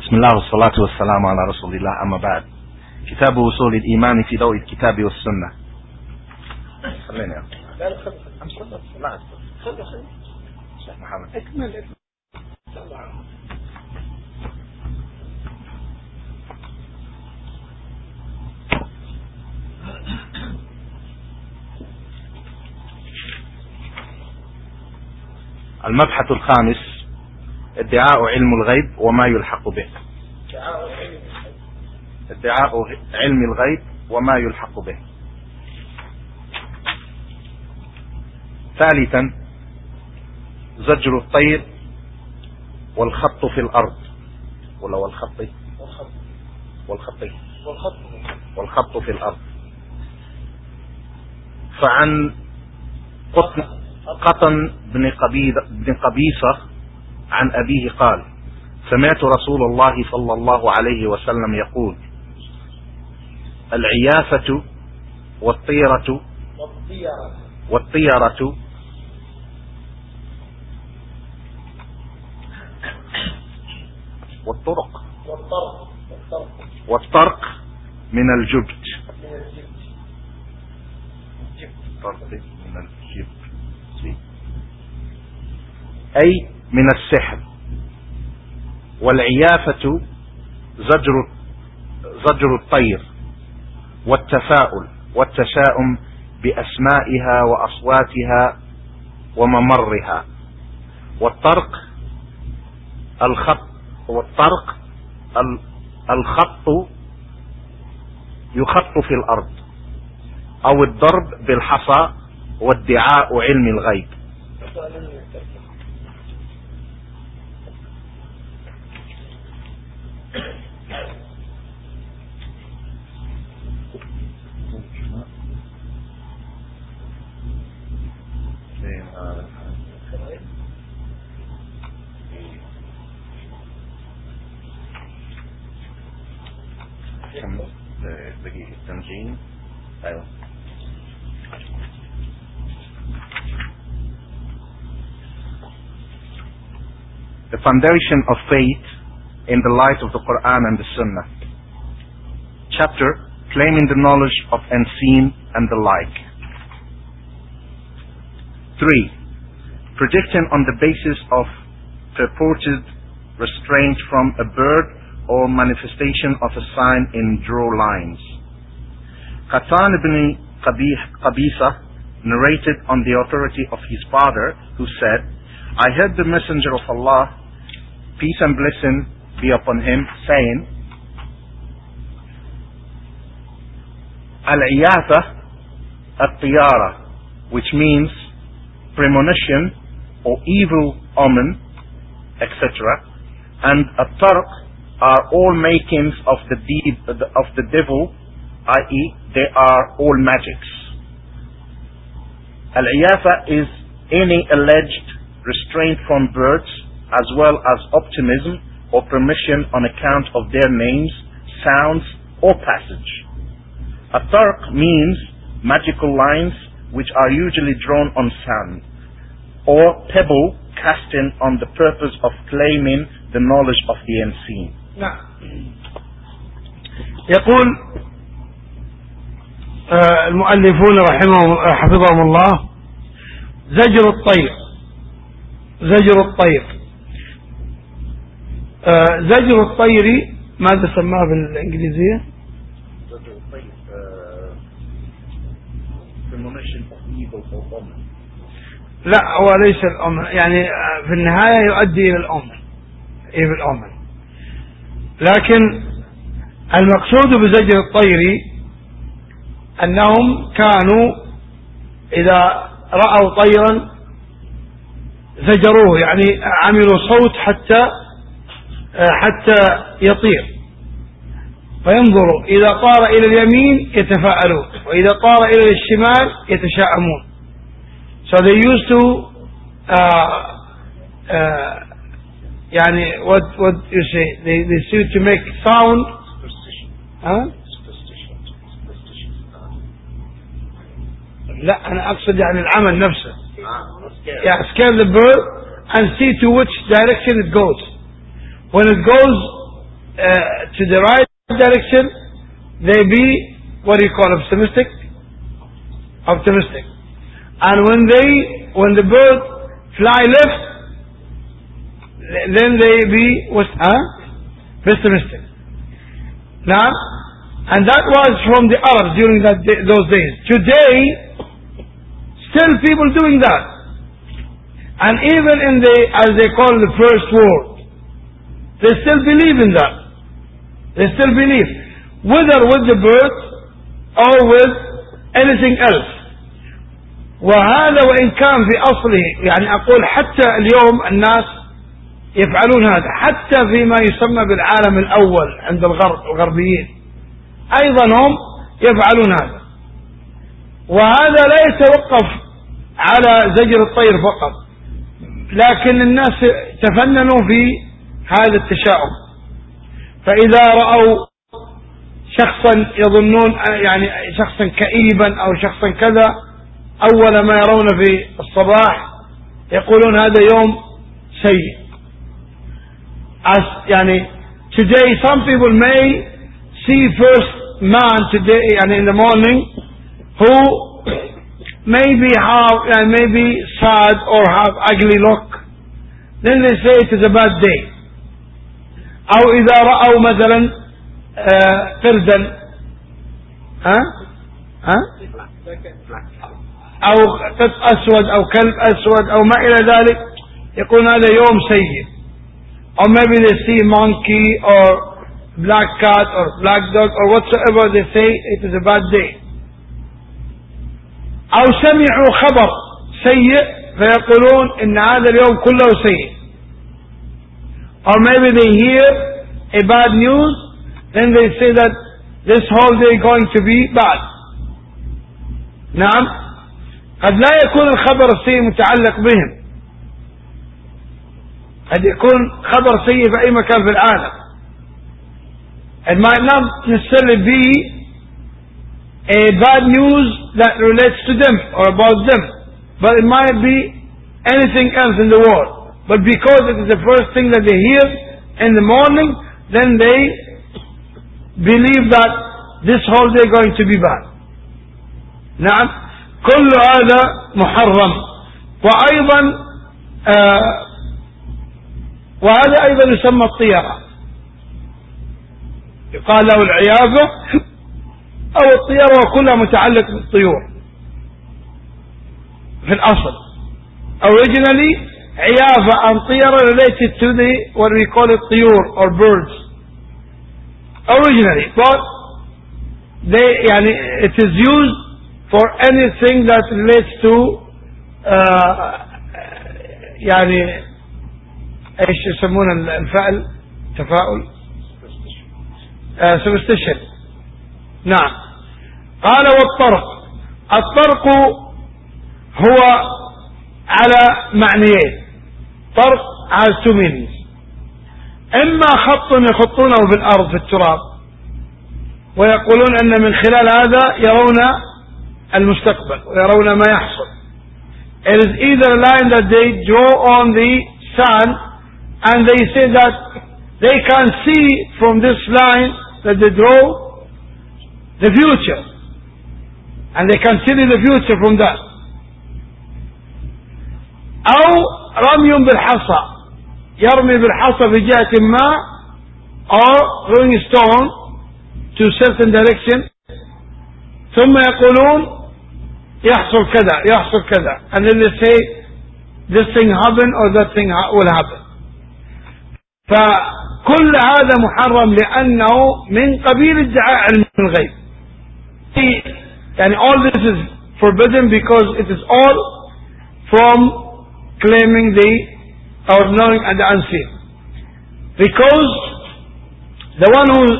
بسم الله والصلاة والسلام على رسول الله. أما بعد، كتاب وصول الإيمان في ضوء الكتاب والسنة. خليني لا خلي شيخ محمد اكمل. المبحث الخامس: ادعاء علم الغيب وما يلحق به. ادعاء علم الغيب وما يلحق به. ثالثا: زجر الطير والخط في الأرض، ولا والخط في الأرض. فعن قطن بن قبيصة عن أبيه قال: سمعت رسول الله صلى الله عليه وسلم يقول: العيافة والطيرة والطرق من الجبت، أي من السحر. والعيافة زجر الطير، والتفاؤل والتشاؤم بأسمائها وأصواتها وممرها. والطرق الخط يخط في الأرض، أو الضرب بالحصى، وادعاء علم الغيب. دقيقة تنجين. أيوة. The foundation of faith in the light of the Quran and the Sunnah. Chapter: claiming the knowledge of unseen and the like. 3. Predicting on the basis of purported restraint from a bird or manifestation of a sign in draw lines. Qatan ibn Qabisa narrated on the authority of his father, who said, I heard the Messenger of Allah, peace and blessing be upon him, saying, Al-Iyafa at-Tiyara, which means premonition or evil omen, etc., and at-Tarq are all makings of the devil, i.e. they are all magics. Al-Iyafa is any alleged restraint from birds, as well as optimism or permission on account of their names, sounds, or passage. At-Tarq means magical lines which are usually drawn on sand, or pebble casting on the purpose of claiming the knowledge of the unseen. نعم. يقول المؤلفون حفظهم الله: زجر الطير. زجر الطير ماذا سماه بالإنجليزية؟ زجر الطير premonition of evil or omen. لا، هو ليس الأمن، يعني في النهاية يؤدي إلى الأمن. لكن المقصود بزجر الطير أنهم كانوا إذا رأوا طيرا زجروه، يعني عملوا صوت حتى يطير، فينظروا إذا طار إلى اليمين يتفاءلون، وإذا طار إلى الشمال يتشاءمون. So they used to يعني what you say, they used to make sound. لا، أنا أقصد يعني العمل نفسه. Yeah, scare the bird and see to which direction it goes. When it goes to the right direction, they be, what do you call, optimistic? Optimistic. And when the bird fly left, then they be pessimistic. Now, and that was from the Arabs during those days. Today, still people doing that. And even in as they call the first world, they still believe in that. They still believe, whether with the birds or with anything else. وهذا وإن كان في أصله، يعني أقول حتى اليوم الناس يفعلون هذا، حتى فيما يسمى بالعالم الأول عند الغربيين أيضا هم يفعلون هذا. وهذا لا يتوقف على زجر الطير فقط، لكن الناس تفننوا في هذا التشاؤم. فإذا رأوا شخصا يظنون يعني شخصا كئيبا أو شخصا كذا، أول ما يرون في الصباح يقولون هذا يوم سيء. يعني today some people may see first man today يعني in the morning who maybe sad or have ugly look, then they say it is a bad day. أو إذا رأوا مثلا قردا أو قط أسود أو كلب أسود أو ما إلى ذلك، يقول هذا يوم سيء. Or maybe they see monkey or black cat or black dog or whatsoever, they say it is a bad day. أو سمعوا خبر سيء فيقولون إن هذا اليوم كله سيء. Or maybe they hear a bad news, then they say that this whole day is going to be bad. نعم، قد لا يكون الخبر السيء متعلق بهم، قد يكون خبر سيء في أي مكان في العالم. It might not necessarily be a bad news that relates to them or about them, but it might be anything else in the world. But because it is the first thing that they hear in the morning, then they believe that this whole day is going to be bad. نعم، كل هذا محرم. وأيضا وهذا أيضا يسمى الطيرة، يقال له العيافة أو الطيرة، وكلها متعلق بالطيور في الأصل. Originally عيافة and طيرة related to what we call it طيور or birds originally, but يعني it is used for anything that relates to يعني ايش يسمون الفعل تفاؤل superstition. نعم. قال والطرق، الطرق هو على معنيين. طرق has two meanings. اما خط يخطونه في الارض في التراب ويقولون ان من خلال هذا يرون المستقبل ويرون ما يحصل. It is either a line that they draw on the sand and they say that they can see from this line that they draw the future, and they can see the future from that. أو رمي بالحصى، يرمي بالحصى في جهة ما or throwing a stone to a certain direction ثم يقولون يحصل كذا يحصل كذا, and then they say this thing happen or that thing will happen. فكل هذا محرم لأنه من قبيل ادعاء علم الغيب. يعني all this is forbidden because it is all from claiming the or knowing the unseen. Because the one who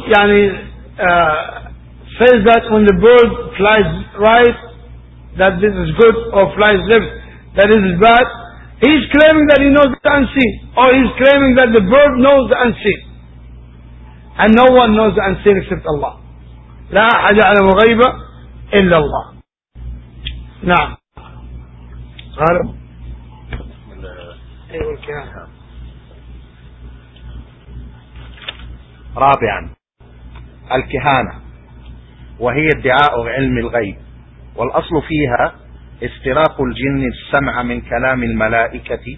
says that when the bird flies right that this is good, or flies left that this is bad, he is claiming that he knows the unseen, or he is claiming that the bird knows the unseen, and no one knows the unseen except Allah. لا أحد يعلم الغيب إلا الله. نعم. رابعا الكهانة، وهي ادعاء علم الغيب، والأصل فيها استراق الجن السمع من كلام الملائكة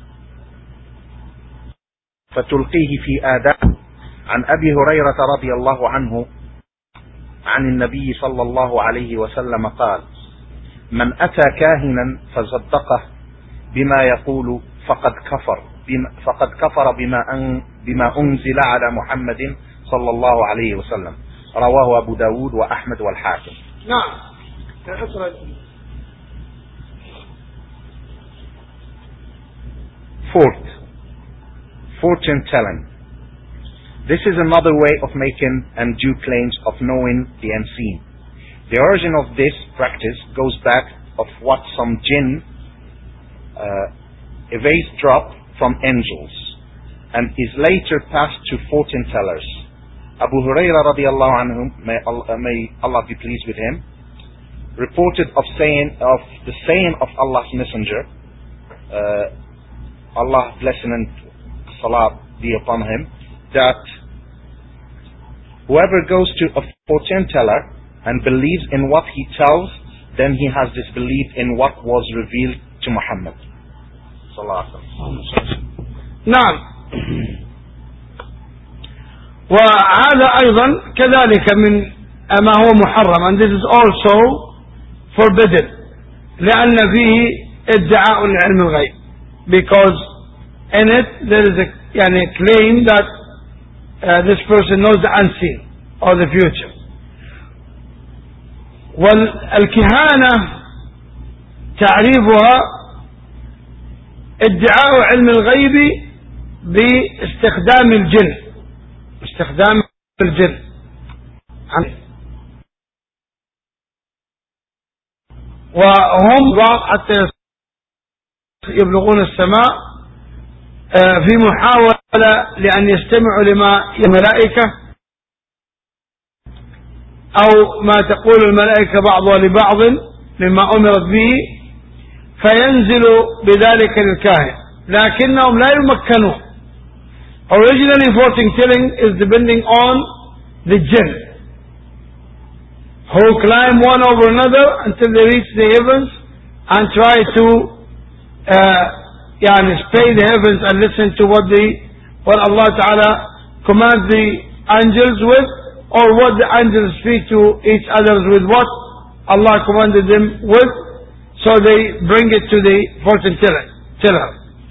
فتلقيه في آذان. عن أبي هريرة رضي الله عنه عن النبي صلى الله عليه وسلم قال: من أتى كاهنا فصدقه بما يقول فقد كفر بما أنزل على محمد صلى الله عليه وسلم. رواه أبو داود وأحمد والحاكم. نعم. Fourth, fortune telling. This is another way of making undue claims of knowing the unseen. The origin of this practice goes back of what some jinn a vase drop from angels, and is later passed to fortune tellers. Abu Hurairah radiallahu anhu, may Allah be pleased with him, reported of the saying of Allah's Messenger, Allah blessing and salat be upon him, that whoever goes to a fortune teller and believes in what he tells, then he has disbelieved in what was revealed to Muhammad. نعم. وهذا أيضا كذلك من ما هو محرم, and this is also forbidden, لأن فيه ادعاء لعلم الغيب, because in it there is a claim that this person knows the unseen or the future. والكهانة تعريفها ادعاء علم الغيب باستخدام الجن وهم حتى يبلغون السماء في محاولة لأن يستمعوا لما الملائكة أو ما تقول الملائكة بعضها لبعض مما أمرت به, فينزل بذلك للكاهن, لكنهم لا يمكنون. Originally fortune telling is depending on the jinn, who climb one over another until they reach the heavens and try to spay the heavens and listen to what Allah Ta'ala commands the angels with, or what the angels speak to each other with what Allah commanded them with. So they bring it to the fortune teller.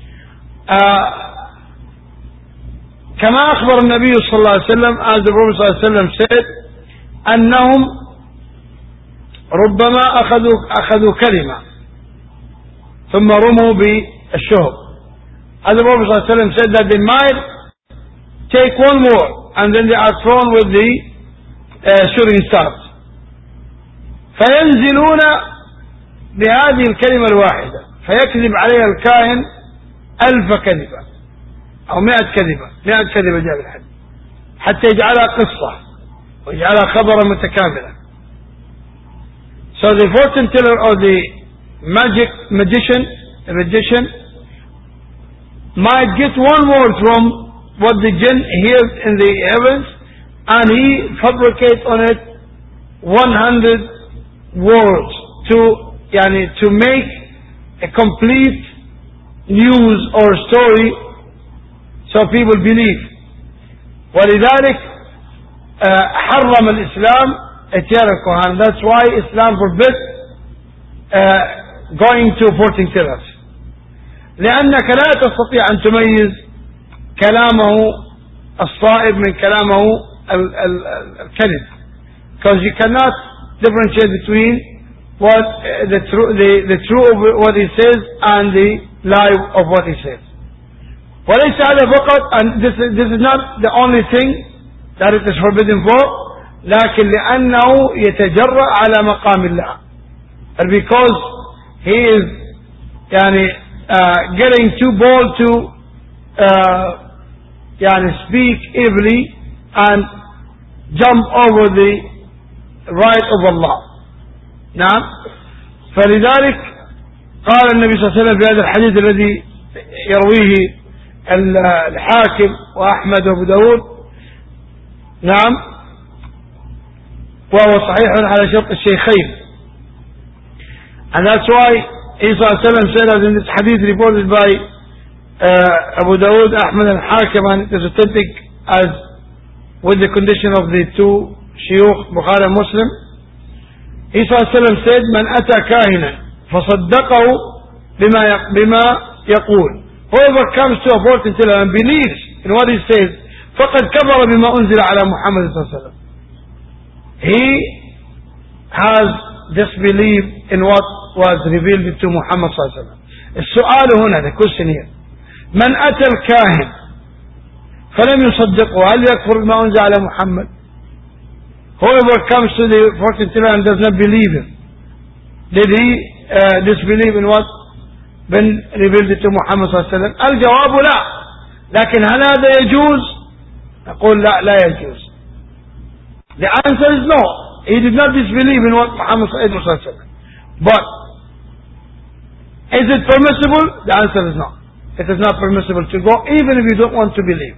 كما أخبر النبي صلى الله عليه وسلم, as the Prophet صلى الله عليه وسلم said, أنهم ربما أخذوا كلمة ثم رموا بالشهب. As the Prophet صلى الله عليه وسلم said that they might take one more and then they are thrown with the shooting stars. فينزلون بهذه الكلمة الواحدة فيكذب عليها الكاهن 1000 كذبة أو 100 كذبة جاء بالحديث, حتى يجعلها قصة ويجعلها خبرا متكاملا. So the fortune teller or the magician might get one word from what the jinn hears in the heavens, and he fabricates on it 100 words to make a complete news or story so people believe. ولذلك حرم الإسلام اتيان الكهان. That's why Islam forbids going to fortune tellers, لأنك لا تستطيع أن تميز كلامه الصائب من كلامه الكذب, because you cannot differentiate between what the true of what he says and the lie of what he says. وليس هذا فقط, and this is not the only thing that it is forbidden for, لكن لأنه يتجرأ على مقام الله, and because he is getting too bold to speak evilly and jump over the right of Allah. نعم. فلذلك قال النبي صلى الله عليه وسلم في هذا الحديث الذي يرويه الحاكم وأحمد وابو داود, نعم، وهو صحيح على شرط الشيخين. And that's why Isa said as in this hadith reported by Abu Dawood, Ahmad and Hakim, and it is authentic as with the condition of the two shuyukh, Bukhari and Muslim. Isa said, Man ata kahina fasaddaqahu bima yaqul. Whoever comes to a fortune teller and believes in what he says, فقد كفر بما أنزل على محمد صلى الله عليه وسلم. He has disbelieved in what was revealed to Muhammad صلى الله عليه وسلم. السؤال هنا, the question here, من أتى الكاهن فلم يصدقه هل يكفر بما أنزل على محمد? Whoever comes to the fortune teller and does not believe him, did he disbelieve in what been revealed to Muhammad صلى الله عليه وسلم? الجواب لا. لكن هل هذا يجوز؟ نقول لا يجوز. The answer is no. He did not disbelieve in what Muhammad صلى الله عليه وسلم. But is it permissible? The answer is no. It is not permissible to go even if you don't want to believe.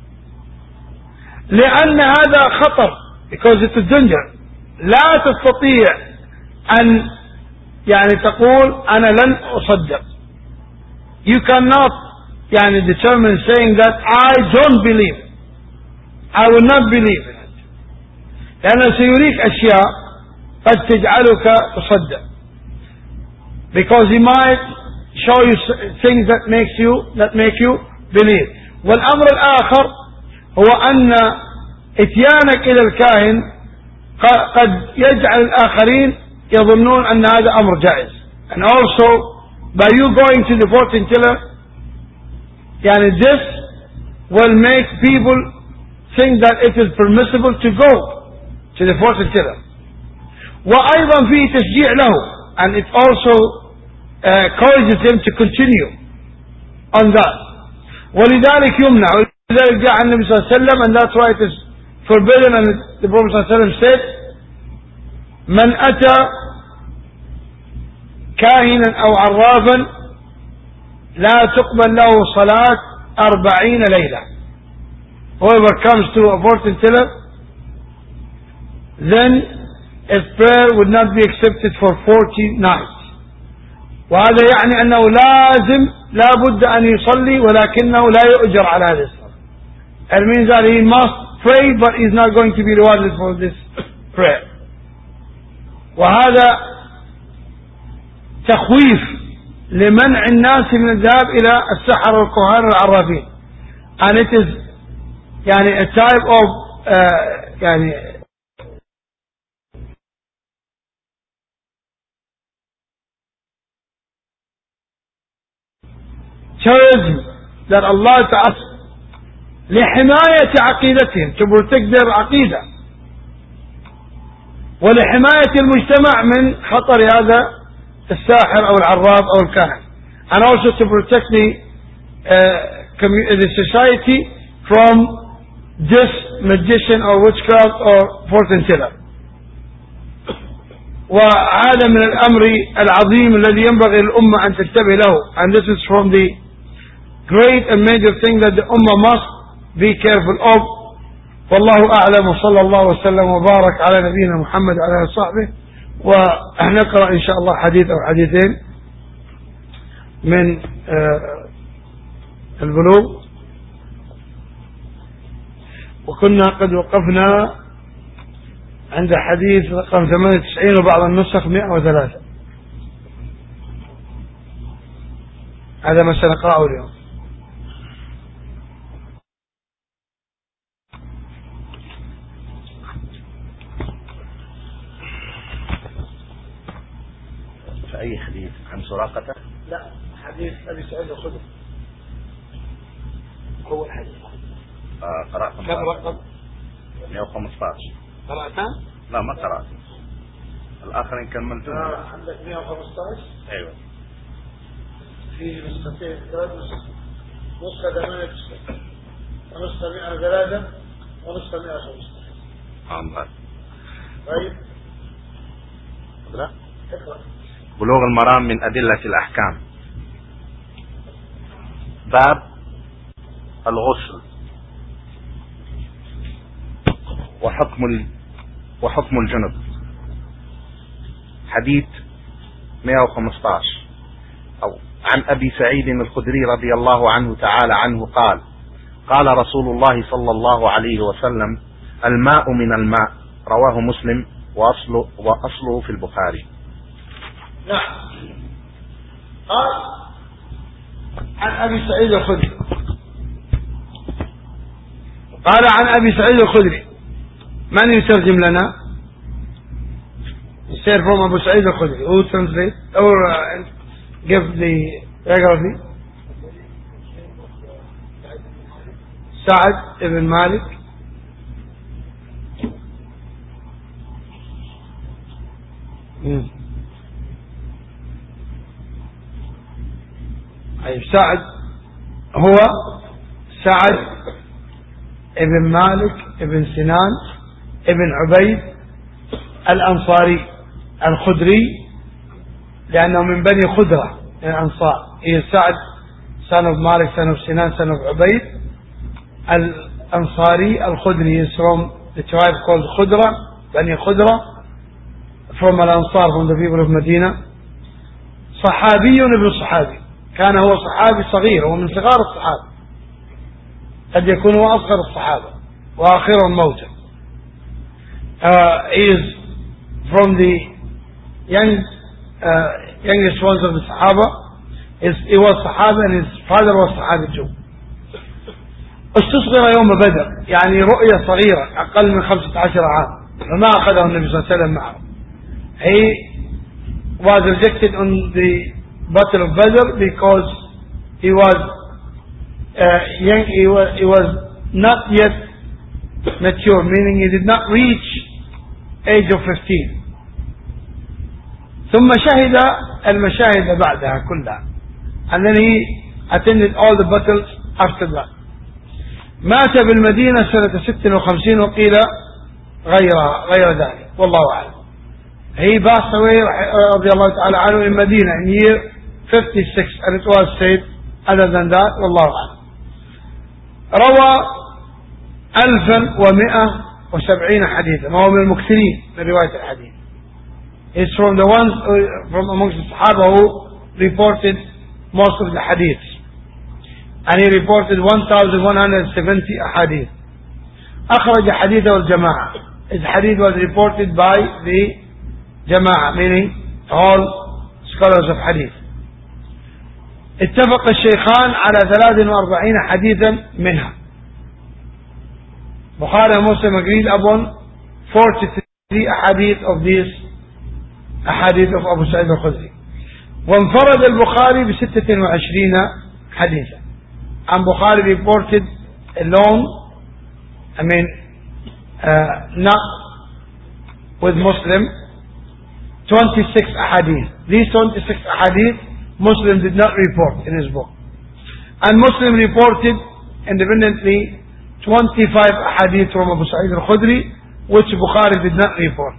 لأن هذا خطر, because it is danger. لا تستطيع أن تقول أنا لن أصدق. You cannot determine saying that I don't believe, I will not believe in it. لأنه سيريك أشياء قد تجعلك تصدق, because he might show you things that make you believe. والأمر الآخر هو أن إتيانك إلى الكاهن قد يجعل الآخرين يظنون أن هذا أمر جائز. And also by you going to the fortune teller, this will make people think that it is permissible to go to the fortune teller. وأيضا فيه تشجيع له, and it also encourages him to continue on that. ولذلك يمنع, ولذلك جاء النبي صلى الله عليه وسلم, and that's why it is forbidden, and the Prophet صلى الله عليه وسلم said, من أتى كاهنا أو عرافا لا تقبل له صلاة 40 ليلة. Whoever comes to a fortune teller, then his prayer would not be accepted for 40 nights. وهذا يعني أنه لا بد أن يصلي ولكنه لا يؤجر على هذا الصلاة. It means that he must pray but he is not going to be rewarded for this prayer. وهذا تخويف لمنع الناس من الذهاب إلى السحرة والكهان والعرافين. And it is a type of terrorism that Allah Ta'ala لحماية عقيدتهم, to protect their عقيدة, ولحماية المجتمع من خطر هذا الساحر أو العراف أو الكاهن, and also to protect the society from this magician or witchcraft or fortune teller. وهذا من الأمر العظيم الذي ينبغي للأمة أن تنتبه له, and this is from the great and major thing that the Ummah must be careful of. والله أعلم, وصلى الله وسلم وبارك على نبينا محمد وعلى آله وصحبه. ونقرأ إن شاء الله حديث أو حديثين من البلوغ. وكنا قد وقفنا عند حديث رقم 98 وبعض النسخ 103. هذا ما سنقرأه اليوم. أي حديث عن سراقة؟ لا, حديث أبي سعيد الخدري هو الحديث. قرأت كم رقم؟ 115. قرأتها؟ لا ما قرأت, الآخر إن كملت. عندك 115. أيوة, في نسختين, 3 نسخ, نسخة 8 ونسخة 103 ونسخة 115. طيب اقرأ. بلوغ المرام من أدلة الأحكام. باب الغسل. وحكم الجنب. حديث 115 أو عن أبي سعيد الخدري رضي الله عنه تعالى عنه قال: قال رسول الله صلى الله عليه وسلم: الماء من الماء. رواه مسلم وأصله في البخاري. نعم. قال عن أبي سعيد الخدري، قال عن أبي سعيد الخدري. من يترجم لنا؟ يصير from أبو سعيد الخدري. Who translate or give the biography? سعد ابن مالك. أي سعد هو سعد ابن مالك ابن سنان ابن عبيد الأنصاري الخدري، لأنه من بني خدرة الأنصار. هي سعد son of Malik son of Sinan son of عبيد الأنصاري الخدري is from the tribe called Khudra, بني خدرة, from الأنصار, from the people of Medina. صحابي ابن صحابي، كان هو صحابي صغير، هو من صغار الصحابة، قد يكون هو أصغر الصحابة وآخرهم موتا. He is from the youngest ones of the Sahaba. He was Sahaba and his father was Sahabi too. استصغر يوم بدر، يعني رؤية صغيرة أقل من 15 عام، فما أخذه النبي صلى الله عليه وسلم معه. He was rejected on the Battle of Badr because he was young. He was not yet mature, meaning he did not reach age of 15. ثم شهد المشاهد بعدها كلها, and then he attended all the battles after that. مات بالمدينة سنة 56 وقيل غير ذلك, والله أعلم. He passed away رضي الله تعالى عنه in Medina in year 56, and it was said other than that, والله أعلم. روى 1170 حديثا, وهو من المكثرين من رواية الحديث. He's from the ones from amongst the Sahaba who reported most of the hadiths, and he reported 1170 ahadith. أخرج حديثه الجماعة. His hadith was reported by the جماعة, meaning all scholars of hadith. اتفق الشيخان على 43 حديثا منها. Bukhari and Muslim agreed upon 43 ahadith of these ahadith of Abu Sa'id al-Khudri. وانفرد البخاري ب26 حديثا. And Bukhari reported alone, not with Muslim, 26 ahadith. These 26 ahadith Muslim did not report in his book. And Muslim reported independently 25 ahadith from Abu Sa'id al-Khudri, which Bukhari did not report.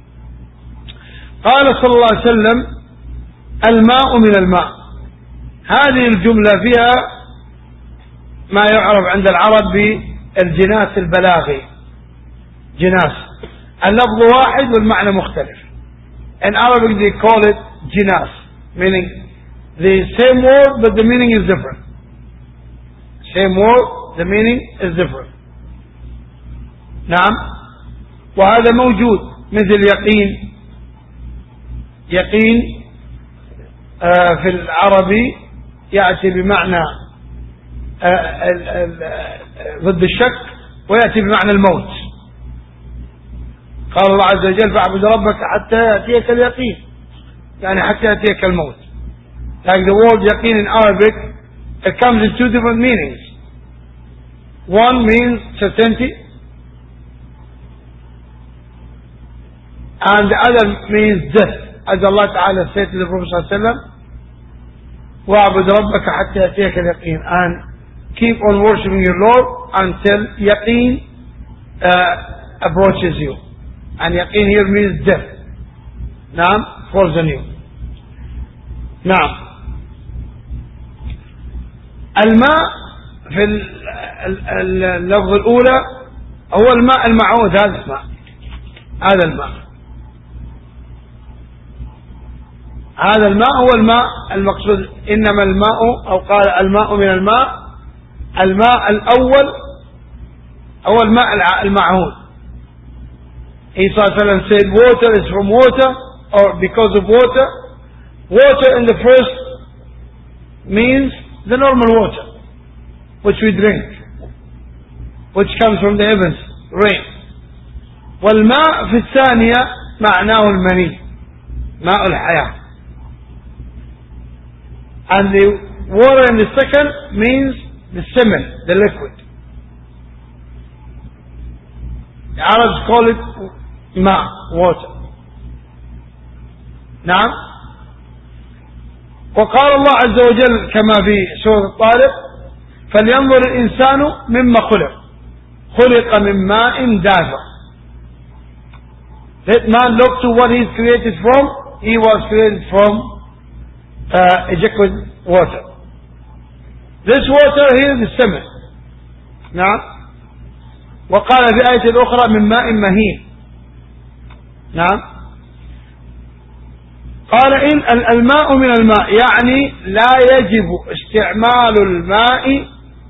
قال صلى الله عليه وسلم: الماء من الماء. هذه الجملة فيها ما يعرف عند العرب بالجناس البلاغي. جناس, اللفظ واحد والمعنى مختلف. In Arabic they call it jinas, meaning the same word but the meaning is different. Same word, the meaning is different. نعم. وهذا موجود مثل يقين. يقين في العربي يأتي بمعنى ضد الشك, ويأتي بمعنى الموت. قال الله عز وجل: فاعبد ربك حتى يأتيك اليقين, يعني حتى يأتيك الموت. Like the word yaqeen in Arabic, it comes in two different meanings. One means certainty, and the other means death. As Allah Ta'ala said to the Prophet Sallallahu Alaihi Wasallam, وَاعْبُدْ رَبَّكَ حَتَّى يَأْتِيَكَ الْيَقِينُ, and keep on worshipping your Lord until yaqeen approaches you. And yaqeen here means death. نعم, falls on you. نعم. الماء في اللفظ الأولى هو الماء المعود، هذا الماء، هذا الماء، هذا الماء هو الماء المقصود. إنما الماء، أو قال الماء من الماء، الماء الأول هو الماء المعهود. Isa said water is from water, or because of water. Water in the first means the normal water which we drink, which comes from the heavens, rain. والماء في الثانية معناه المني، ماء الحياة. And the water in the second means the semen, the liquid. The Arabs call it ماء, water. نعم. وقال الله عز وجل كما في سورة الطارق: فلينظر الإنسان مما خلق من ماء دافق. Let man look to what he is created from. He was created from a liquid water. This water here is semen. نعم. وقال في آية أخرى من ماء مهين. نعم. قال إن الماء من الماء، يعني لا يجب استعمال الماء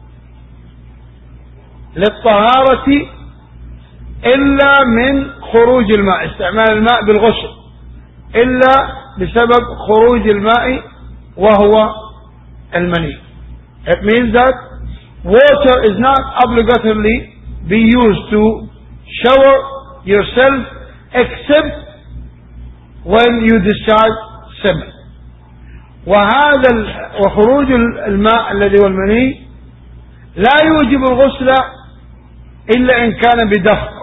للطهارة إلا من خروج الماء، استعمال الماء بالغسل إلا بسبب خروج الماء وهو المني. It means that water is not obligatorily be used to shower yourself except when you discharge semen. وخروج الماء الذي هو المني لا يوجب الغسل إلا إن كان بدفق.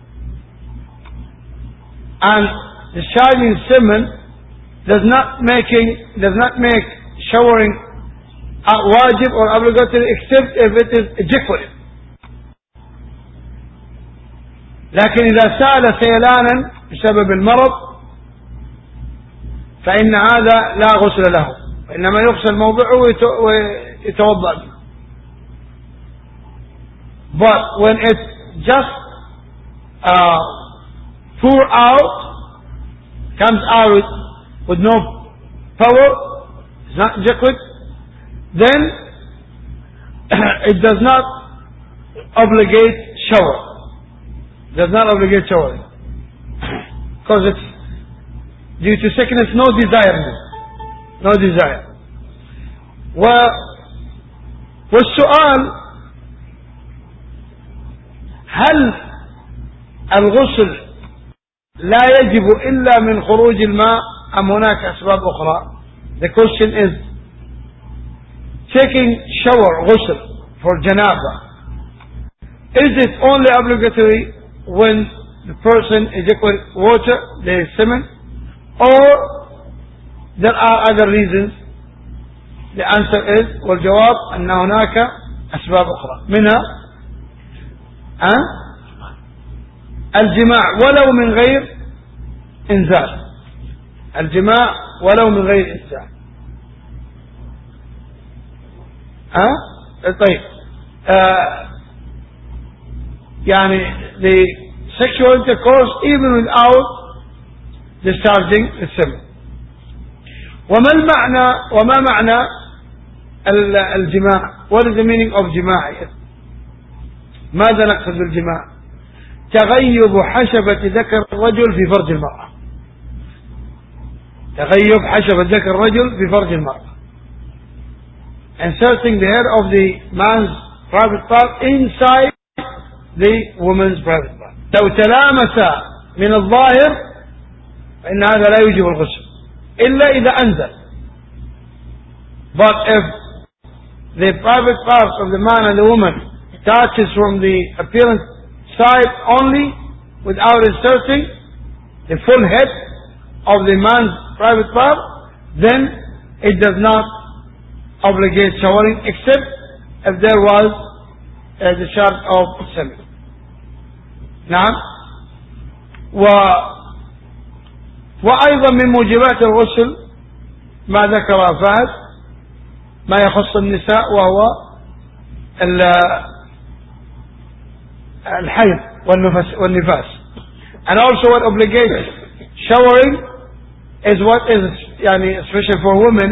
And discharging semen does not make showering wajib or obligatory except if it is ejected. لكن إذا سال سيلانا بسبب المرض فإن هذا لا غسل له، وإنما يغسل موضعه ويتوضأ منه. But when it just pour out, comes out with no power, it's not liquid, then it does not obligate shower. Does not obligate showering. Because it's due to sickness, no desire. No desire. والسؤال: هل الغسل لا يجب إلا من خروج الماء أم هناك أسباب أخرى؟ The question is, taking shower, ghusl, for janaba, is it only obligatory when the person ejaculates water, there is semen, or there are other reasons? The answer is, والجواب أن هناك أسباب أخرى منها الجماع ولو من غير إنزال. الجماع ولو من غير إنزال. طيب يعني the sexual intercourse even without discharging the semen. وما معنى الجماع؟ What is the meaning of جماع؟ ماذا نقصد بالجماع؟ تغيب حشبة ذكر الرجل في فرج المرأة. تغيب حشبة ذكر الرجل في فرج المرأة. Inserting the hair of the man's private part inside the woman's private part. لو تلامس من الظاهر فإن هذا لا يوجب الغسل إلا إذا أنزل. But if the private parts of the man and the woman touches from the appearance side only without inserting the full head of the man's private part, then it does not obligate showering except if there was a discharge of semen. نعم. وأيضا من موجبات الغسل ما ذكر فهد ما يخص النساء، وهو الحيض والنفاس. And also what obligates showering is what is يعني especially for women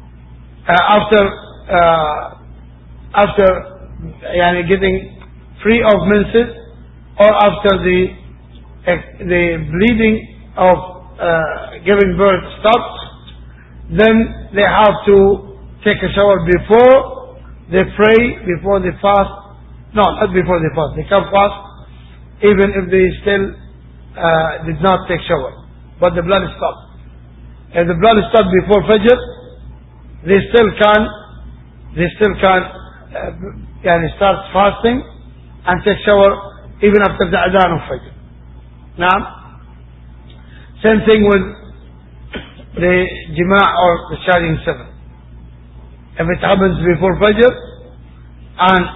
after يعني getting free of menses or after the bleeding of giving birth stops, then they have to take a shower before they pray, before they fast. No, not before they fast. They can fast even if they still did not take shower, but the blood stopped. If the blood stopped before Fajr, they still can start fasting and take shower even after the adhan of Fajr. Now, same thing with the jima' or the shining seven. If it happens before Fajr and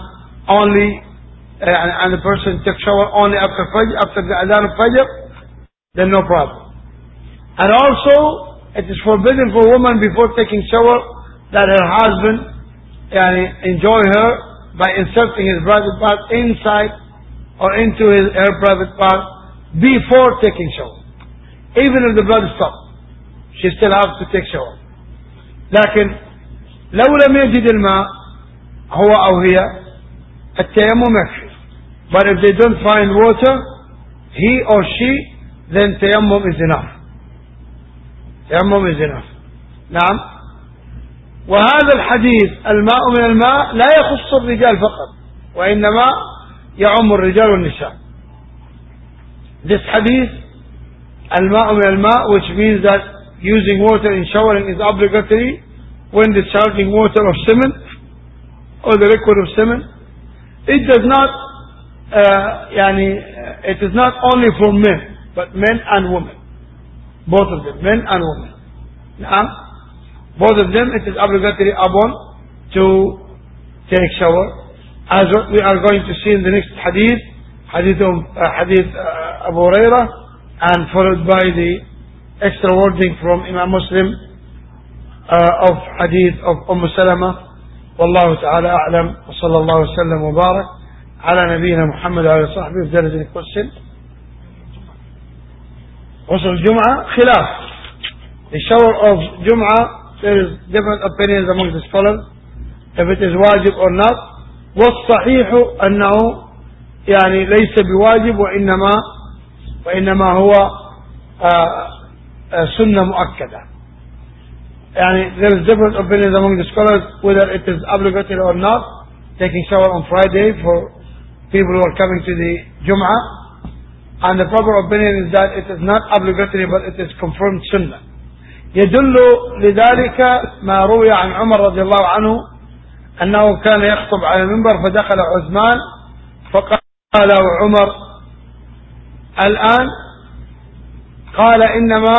the person took shower only after Fajr, after the adhan of Fajr, then no problem. And also, it is forbidden for a woman before taking shower that her husband enjoy her by inserting his private part inside or into her private part before taking shower. Even if the blood stops, she still has to take shower. لكن لو لم يجد الماء هو أو هي التيمم يكفي. But if they don't find water, he or she, then tayammum is enough. Tayammum is enough. نعم. وهذا الحديث الماء من الماء لا يخص الرجال فقط وإنما يعم الرجال والنساء. This hadith الماء من الماء, which means that using water in showering is obligatory when discharging water of semen or the liquid of semen, it does not it is not only for men but men and women, both of them, men and women. Both of them, it is obligatory upon to take shower, as we are going to see in the next hadith, hadith Abu Hurairah, and followed by the extra wording from Imam Muslim of hadith of Salama. والله تعالى أعلم وصلى الله وسلم وبارك على نبينا محمد وعلى صحبه. If there is any question. غسل الجمعة خلاف. The shower of Jum'ah, there is different opinions among the scholars if it is wajib or not. والصحيح أنه ليس بواجب وإنما هو سنة مؤكدة. there is different opinions among the scholars whether it is obligatory or not, taking shower on Friday for people who are coming to the Jum'ah. And the proper opinion is that it is not obligatory but it is confirmed sunnah. يدل لذلك ما روي عن عمر رضي الله عنه أنه كان يخطب على المنبر فدخل عثمان فقال له عمر الآن قال إنما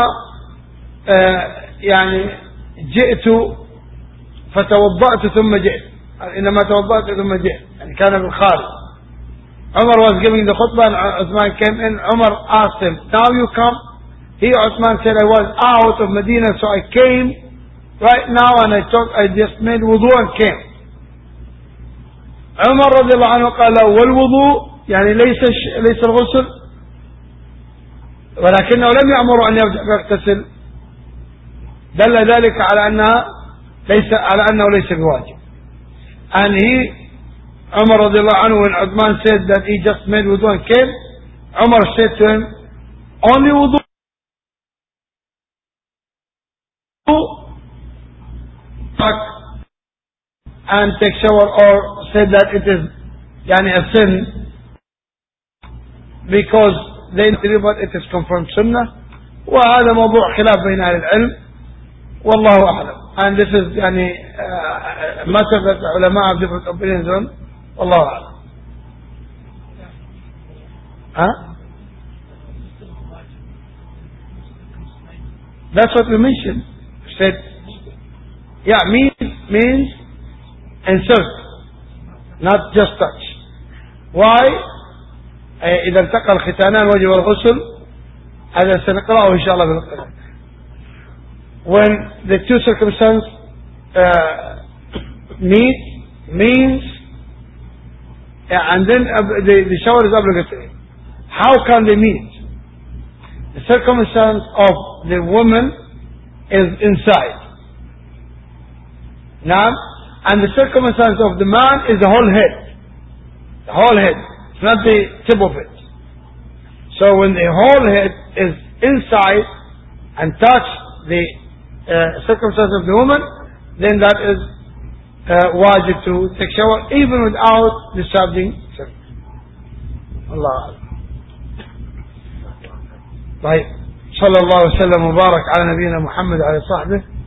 جئت فتوضأت ثم جئت, إنما توضأت ثم جئت, كان بالخارج. Umar was giving the khutbah and Uthman came in. Umar asked him, now you come? He, Uthman said, I was out of Medina, so I came right now and I just made wudu and came. Umar رضي الله عنه قال والوضوء ليس الغسل ولكنه لم يأمر أن يغتسل, دل ذلك على أنه ليس بواجب. And Umar رضي الله عنه, when Uthman said that he just made wudu and came, Umar said to him, only wudu and take shower, or said that it is a sin because they believe that it is confirmed sunnah. وهذا موضوع خلاف بين أهل العلم والله أعلم. And this is matter that the ulama have different opinions on. والله أعلم. That's what we mentioned. We said, means insert, not just touch. Why? إذا التقى الختانان وجب الغسل. هذا سنقرأه إن شاء الله بالقرآن. When the two circumstances meet, means and then the shower is obligatory. How can they meet? The circumstance of the woman is inside. Now, and the circumstance of the man is the whole head. The whole head. It's not the tip of it. So when the whole head is inside and touch the circumstance of the woman, then that is wajib to take shower even without disturbing sex. Allah. طيب صلى الله وسلم وبارك على نبينا محمد وعلى صحبه